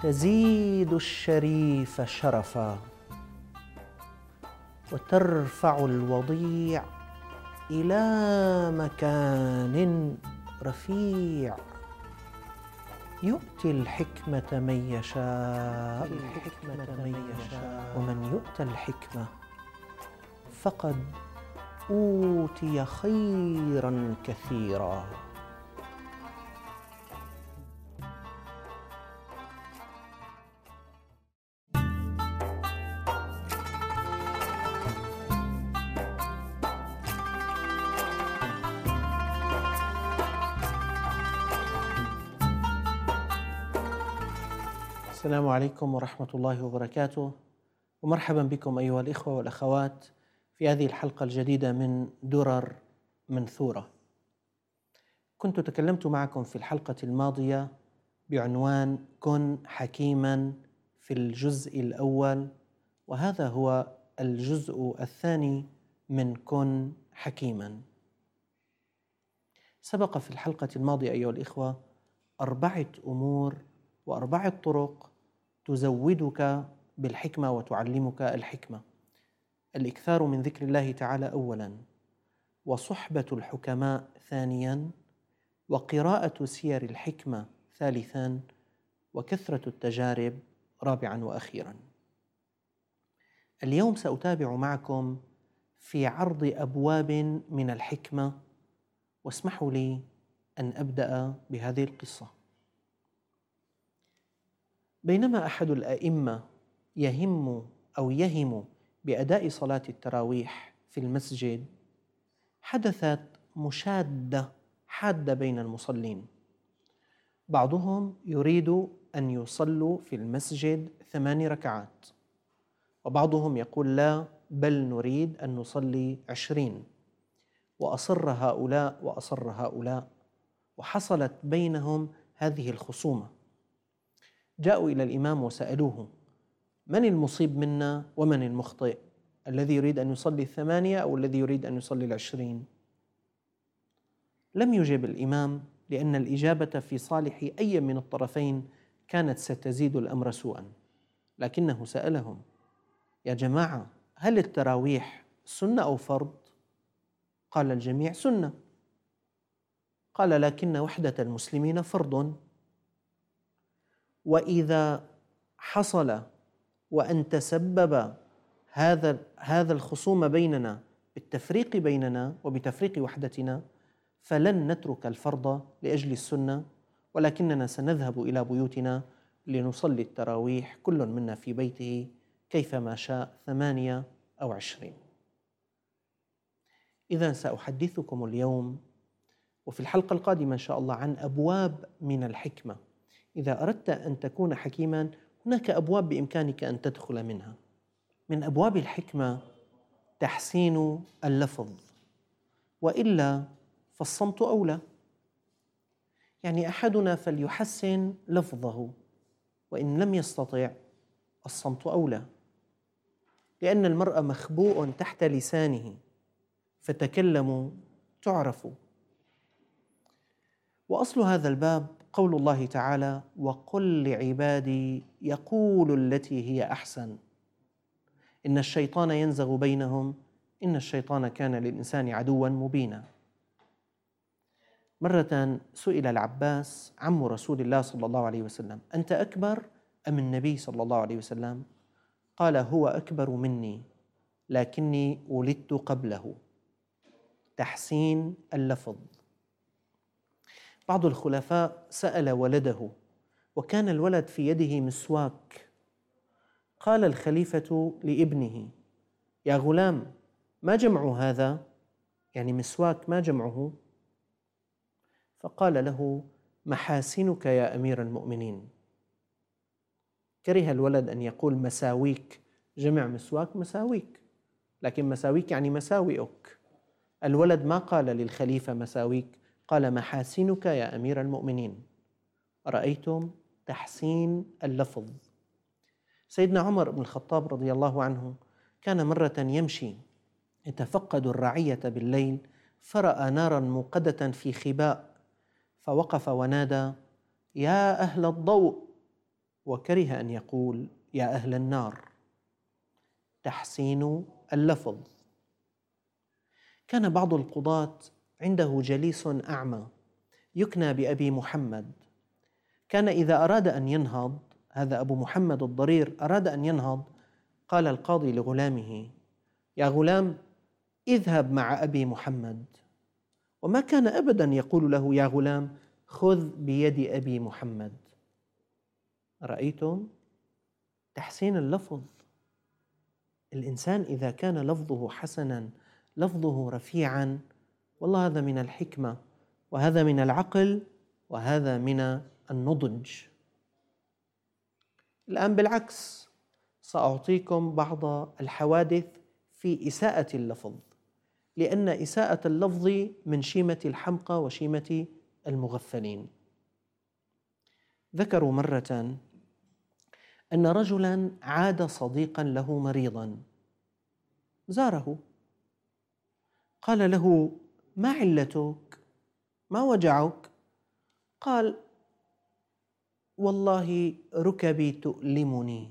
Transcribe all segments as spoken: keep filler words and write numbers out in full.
تزيد الشريف شرفا وترفع الوضيع إلى مكان رفيع. يؤتي الحكمة من يشاء ومن يؤت الحكمة فقد أوتي خيرا كثيرا. السلام عليكم ورحمة الله وبركاته، ومرحبا بكم أيها الإخوة والأخوات في هذه الحلقة الجديدة من درر منثورة. كنت تكلمت معكم في الحلقة الماضية بعنوان كن حكيما في الجزء الأول، وهذا هو الجزء الثاني من كن حكيما. سبق في الحلقة الماضية أيها الإخوة أربعة أمور وأربعة طرق تزودك بالحكمة وتعلمك الحكمة: الإكثار من ذكر الله تعالى أولاً، وصحبة الحكماء ثانياً، وقراءة سير الحكمة ثالثاً، وكثرة التجارب رابعاً وأخيراً. اليوم سأتابع معكم في عرض أبواب من الحكمة، واسمحوا لي أن أبدأ بهذه القصة. بينما أحد الأئمة يهم أو يهم بأداء صلاة التراويح في المسجد، حدثت مشادة حادة بين المصلين. بعضهم يريد أن يصلوا في المسجد ثمان ركعات، وبعضهم يقول لا، بل نريد أن نصلي عشرين، وأصر هؤلاء وأصر هؤلاء، وحصلت بينهم هذه الخصومة. جاءوا إلى الإمام وسألوه: من المصيب منا ومن المخطئ؟ الذي يريد أن يصلي الثمانية أو الذي يريد أن يصلي العشرين؟ لم يجب الإمام، لأن الإجابة في صالح أي من الطرفين كانت ستزيد الأمر سوءا، لكنه سألهم: يا جماعة، هل التراويح سنة أو فرض؟ قال الجميع سنة. قال: لكن وحدة المسلمين فرض، وإذا حصل وأن تسبب هذا هذا الخصوم بيننا بالتفريق بيننا وبتفريق وحدتنا، فلن نترك الفرض لأجل السنة، ولكننا سنذهب إلى بيوتنا لنصلي التراويح كل منا في بيته كيفما شاء، ثمانية أو عشرين. إذن سأحدثكم اليوم وفي الحلقة القادمة إن شاء الله عن أبواب من الحكمة. إذا أردت أن تكون حكيما هناك أبواب بإمكانك أن تدخل منها. من أبواب الحكمة تحسين اللفظ، وإلا فالصمت أولى. يعني أحدنا فليحسن لفظه، وإن لم يستطع الصمت أولى، لأن المرء مخبوء تحت لسانه، فتكلموا تعرفوا. وأصل هذا الباب قول الله تعالى: وقل لعبادي يقولوا التي هي أحسن إن الشيطان ينزغ بينهم إن الشيطان كان للإنسان عدوا مبينا. مرة سئل العباس عم رسول الله صلى الله عليه وسلم: أنت أكبر أم النبي صلى الله عليه وسلم؟ قال: هو أكبر مني لكني ولدت قبله. تحسين اللفظ. بعض الخلفاء سأل ولده وكان الولد في يده مسواك. قال الخليفة لابنه: يا غلام، ما جمع هذا؟ يعني مسواك ما جمعه؟ فقال له: محاسنك يا أمير المؤمنين. كره الولد أن يقول مساويك، جمع مسواك مساويك، لكن مساويك يعني مساوئك. الولد ما قال للخليفة مساويك، قال محاسنك يا أمير المؤمنين. رأيتم تحسين اللفظ. سيدنا عمر بن الخطاب رضي الله عنه كان مرة يمشي يتفقد الرعية بالليل، فرأى نارا موقدة في خباء، فوقف ونادى: يا أهل الضوء، وكره أن يقول يا أهل النار. تحسين اللفظ. كان بعض القضاة عنده جليس أعمى يكنى بأبي محمد، كان إذا أراد أن ينهض، هذا أبو محمد الضرير أراد أن ينهض، قال القاضي لغلامه يا غلام اذهب مع أبي محمد، وما كان أبدا يقول له يا غلام خذ بيد أبي محمد. رأيتم؟ تحسين اللفظ. الإنسان إذا كان لفظه حسنا، لفظه رفيعا، والله هذا من الحكمة، وهذا من العقل، وهذا من النضج. الآن بالعكس، سأعطيكم بعض الحوادث في إساءة اللفظ، لأن إساءة اللفظ من شيمة الحمقى وشيمة المغفلين. ذكروا مرة أن رجلا عاد صديقا له مريضا، زاره، قال له ما علتك؟ ما وجعك؟ قال والله ركبي تؤلمني.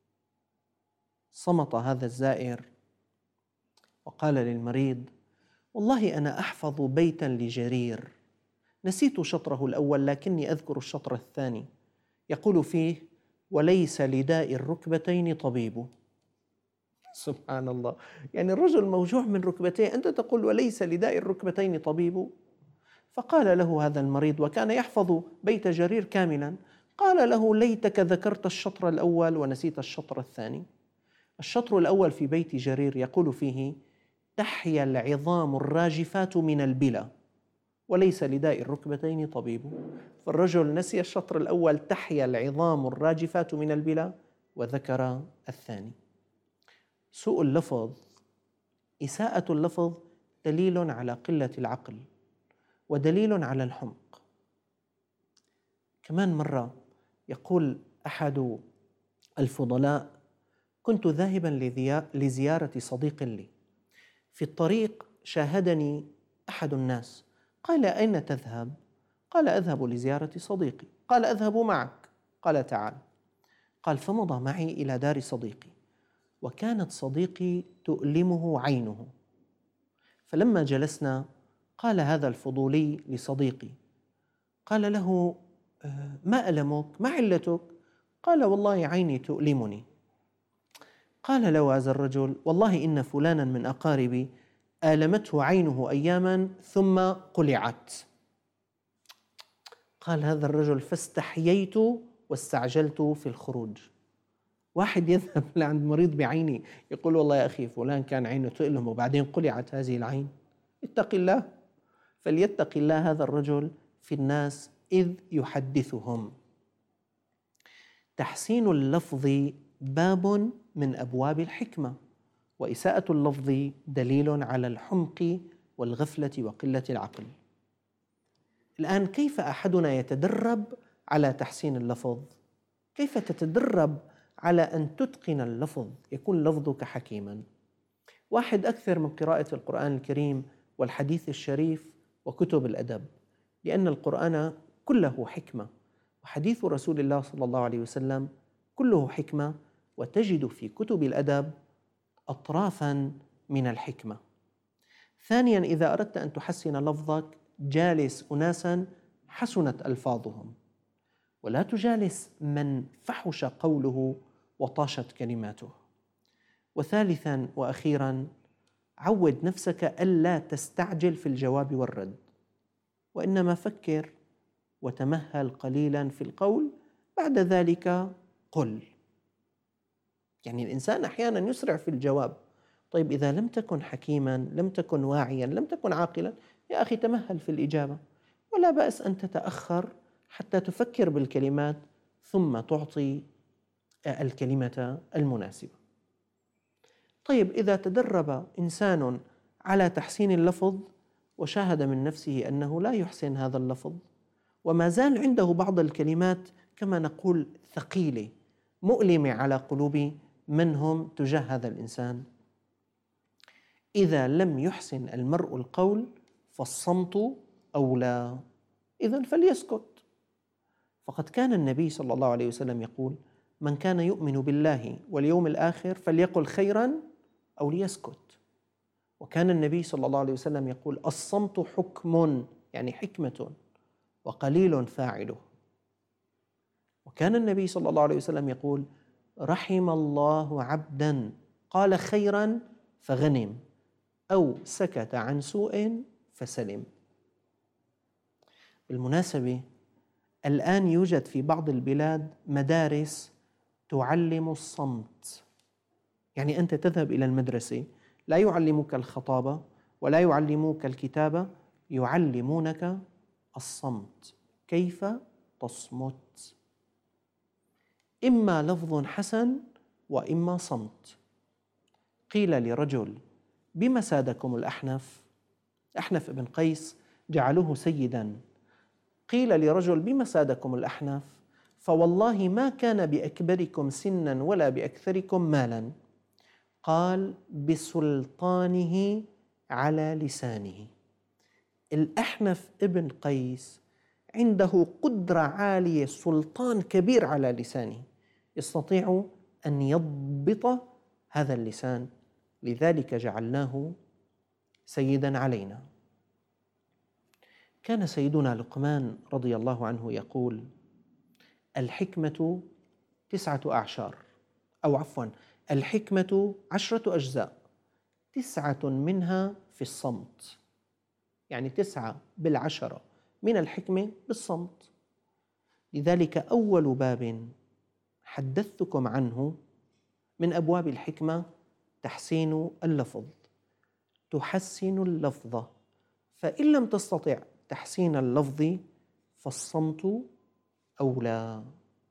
صمت هذا الزائر وقال للمريض والله أنا أحفظ بيتا لجرير، نسيت شطره الأول لكني أذكر الشطر الثاني، يقول فيه وليس لداء الركبتين طبيب. سبحان الله، يعني الرجل موجوع من ركبتيه، أنت تقول وليس لداء الركبتين طبيب؟ فقال له هذا المريض وكان يحفظ بيت جرير كاملا، قال له ليتك ذكرت الشطر الأول ونسيت الشطر الثاني. الشطر الأول في بيت جرير يقول فيه تحيا العظام الراجفات من البلى وليس لداء الركبتين طبيب. فالرجل نسي الشطر الأول تحيا العظام الراجفات من البلى وذكر الثاني. سوء اللفظ، إساءة اللفظ دليل على قلة العقل ودليل على الحمق. كمان مرة يقول أحد الفضلاء كنت ذاهبا لزيارة صديق لي، في الطريق شاهدني أحد الناس، قال أين تذهب؟ قال أذهب لزيارة صديقي. قال أذهب معك. قال تعال. قال فمضى معي إلى دار صديقي، وكانت صديقي تؤلمه عينه، فلما جلسنا قال هذا الفضولي لصديقي، قال له ما ألمك؟ ما علتك؟ قال والله عيني تؤلمني. قال له هذا الرجل والله إن فلانا من أقاربي آلمته عينه أياما ثم قلعت. قال هذا الرجل فاستحييت واستعجلت في الخروج. واحد يذهب لعند مريض بعيني يقول والله يا أخي فلان كان عينه تؤلم وبعدين قلعت هذه العين، اتق الله. فليتق الله هذا الرجل في الناس إذ يحدثهم. تحسين اللفظ باب من أبواب الحكمة، وإساءة اللفظ دليل على الحمق والغفلة وقلة العقل. الآن كيف أحدنا يتدرب على تحسين اللفظ؟ كيف تتدرب على أن تتقن اللفظ، يكون لفظك حكيما؟ واحد أكثر من قراءة القرآن الكريم والحديث الشريف وكتب الأدب، لأن القرآن كله حكمة، وحديث رسول الله صلى الله عليه وسلم كله حكمة، وتجد في كتب الأدب أطرافا من الحكمة. ثانيا، إذا أردت أن تحسن لفظك جالس أناسا حسنت ألفاظهم، ولا تجالس من فحش قوله وطاشت كلماته. وثالثا وأخيرا، عود نفسك ألا تستعجل في الجواب والرد، وإنما فكر وتمهل قليلا في القول، بعد ذلك قل. يعني الإنسان أحيانا يسرع في الجواب. طيب إذا لم تكن حكيما، لم تكن واعيا، لم تكن عاقلا، يا أخي تمهل في الإجابة، ولا بأس أن تتأخر حتى تفكر بالكلمات ثم تعطي الكلمة المناسبة. طيب إذا تدرب إنسان على تحسين اللفظ وشاهد من نفسه أنه لا يحسن هذا اللفظ، وما زال عنده بعض الكلمات كما نقول ثقيلة مؤلمة على قلوب من هم تجاه هذا الإنسان، إذا لم يحسن المرء القول فالصمت أولى، إذن فليسكت. فقد كان النبي صلى الله عليه وسلم يقول: من كان يؤمن بالله واليوم الآخر فليقل خيرا أو ليسكت. وكان النبي صلى الله عليه وسلم يقول: الصمت حكم، يعني حكمة، وقليل فاعله. وكان النبي صلى الله عليه وسلم يقول: رحم الله عبدا قال خيرا فغنم، أو سكت عن سوء فسلم. بالمناسبة، الآن يوجد في بعض البلاد مدارس تعلم الصمت، يعني أنت تذهب إلى المدرسة لا يعلموك الخطابة ولا يعلموك الكتابة، يعلمونك الصمت، كيف تصمت، إما لفظ حسن وإما صمت. قيل لرجل: بما سادكم الأحنف؟ أحنف ابن قيس جعلوه سيداً. قيل لرجل: بما سادكم الأحنف؟ فوالله ما كان بأكبركم سناً ولا بأكثركم مالاً. قال: بسلطانه على لسانه. الأحنف ابن قيس عنده قدرة عالية، سلطان كبير على لسانه، يستطيع أن يضبط هذا اللسان، لذلك جعلناه سيداً علينا. كان سيدنا لقمان رضي الله عنه يقول: الحكمة تسعة أعشار، أو عفواً الحكمة عشرة أجزاء، تسعة منها في الصمت، يعني تسعة بالعشرة من الحكمة بالصمت. لذلك أول باب حدثتكم عنه من أبواب الحكمة تحسين اللفظ. تحسن اللفظ، فإن لم تستطع تحسين اللفظ فالصمت أولى.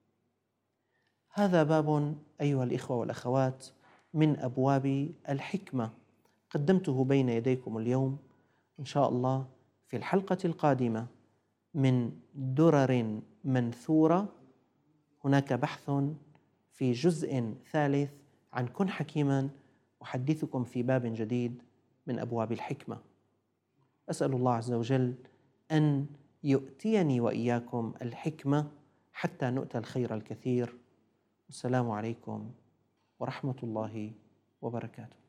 هذا باب أيها الإخوة والأخوات من أبواب الحكمة قدمته بين يديكم اليوم. إن شاء الله في الحلقة القادمة من درر منثورة هناك بحث في جزء ثالث عن كن حكيما، أحدثكم في باب جديد من أبواب الحكمة. أسأل الله عز وجل أن يؤتيني وإياكم الحكمة حتى نؤتى الخير الكثير. السلام عليكم ورحمة الله وبركاته.